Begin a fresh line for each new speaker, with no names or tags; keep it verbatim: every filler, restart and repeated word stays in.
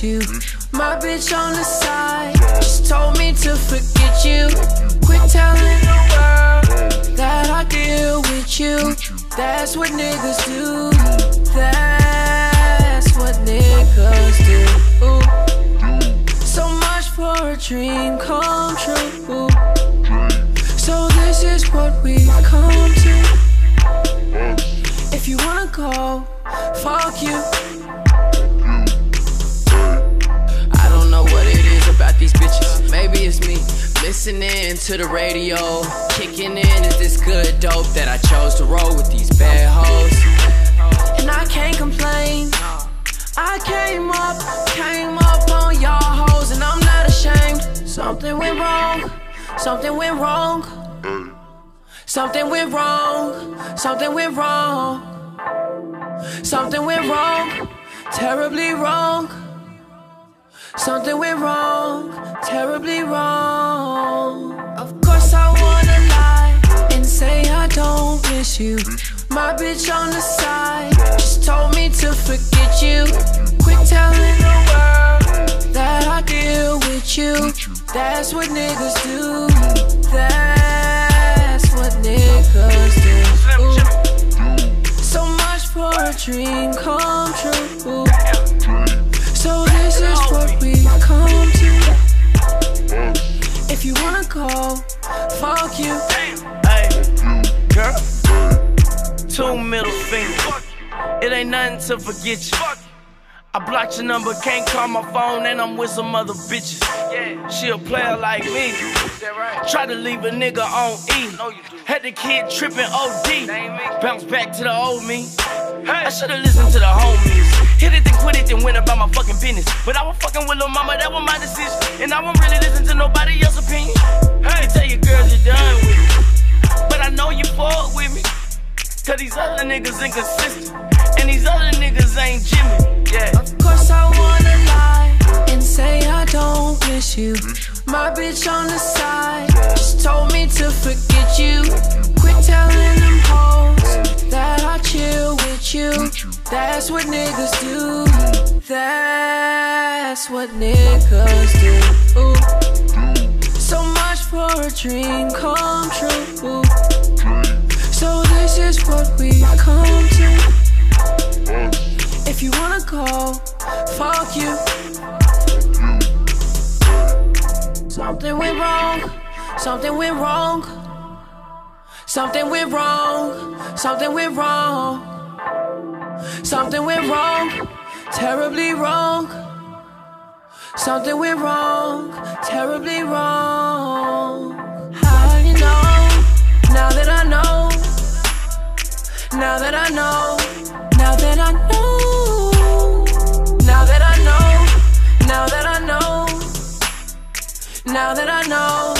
miss you. My bitch on the side just told me to forget you. Quit telling the world that I deal with you. That's what niggas do. That's what niggas do. Ooh. So much for a dream come true. So this is what we've come to. If you wanna go, fuck you. I don't know what it is about these bitches. Maybe it's me listening to the radio. Kicking in is this good dope that I chose to roll with these bad hoes. And I can't complain. I came up, came up on y'all hoes, and I'm not ashamed. Something went wrong, something went wrong. Something went wrong, something went wrong. Something went wrong, terribly wrong. Something went wrong, terribly wrong. Of course I wanna lie and say I don't miss you. My bitch on the side just told me to forget you. Quit telling the world that I deal with you. That's what niggas do. That's what niggas do. Ooh. So much for a dream come true. So this is what we come to. If you wanna go, fuck you.
Hey, girl, two middle fingers. It ain't nothing to forget you. I blocked your number, can't call my phone, and I'm with some other bitches. Yeah, she a player like me. Try to leave a nigga on E. Had the kid tripping O D. Bounce back to the old me. I should've listened to the homies. Hit it then quit it then went about my fucking business. But I was fucking with lil' mama, that was my decision. And I won't really listen to nobody else's opinion. Hey, tell your girls you're done with me, but I know you fuck with me. Cause these other niggas inconsistent, and these other niggas ain't Jimmy. Yeah.
Of course I wanna lie and say I don't miss you. My bitch on the side just told me to forget you. Quit telling them hoes that I chill with you. That's what niggas do. That's what niggas do. Ooh. So much for a dream come true. So this is what we come to. If you wanna go, fuck you. Something went wrong, something went wrong. Something went wrong, something went wrong. Something went wrong, terribly wrong. Something went wrong, terribly wrong. How you know? Now that I know. Now that I know. Now that I know. Now that I know. Now that I know. Now that I know.